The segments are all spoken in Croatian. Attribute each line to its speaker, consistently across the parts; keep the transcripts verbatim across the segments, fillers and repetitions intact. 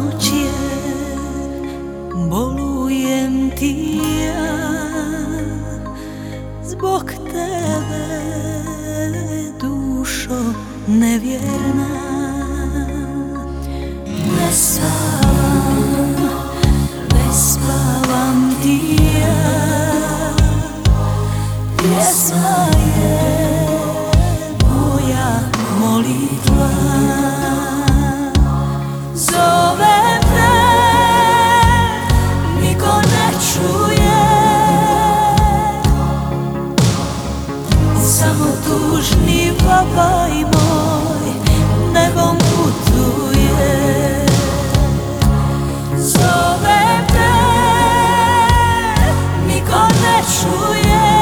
Speaker 1: noć je, bolujem ti ja, zbog tebe, dušo nevjerna. Ne spavam, ne spavam ti ja, pjesma je moja molitva. Zovem te, niko ne čuje, samo tužni vapaj moj nebom putuje. Zovem te, niko ne čuje,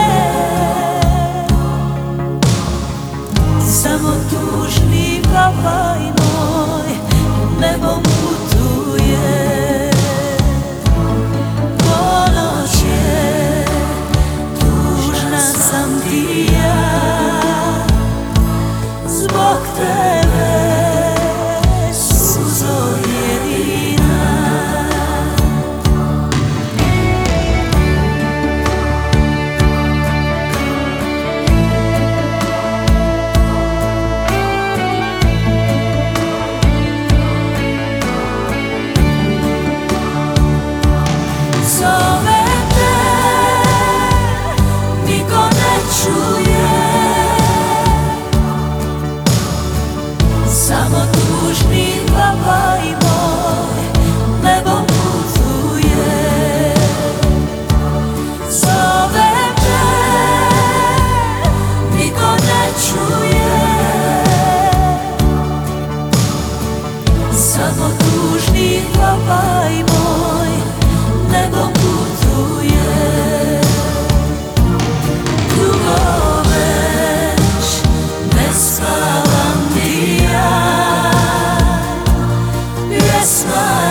Speaker 1: samo tužni vapaj moj nebom putuje. Ponoć je, tužna sam ti ja, zbog tebe, suzo jedina. Zovem te, niko ne čuje, samo tužni vapaj moj nebom putuje. Zovem te, niko ne čuje, samo tužni vapaj moj nebom putuje. Dugo već ne spavam ti ja, pjesma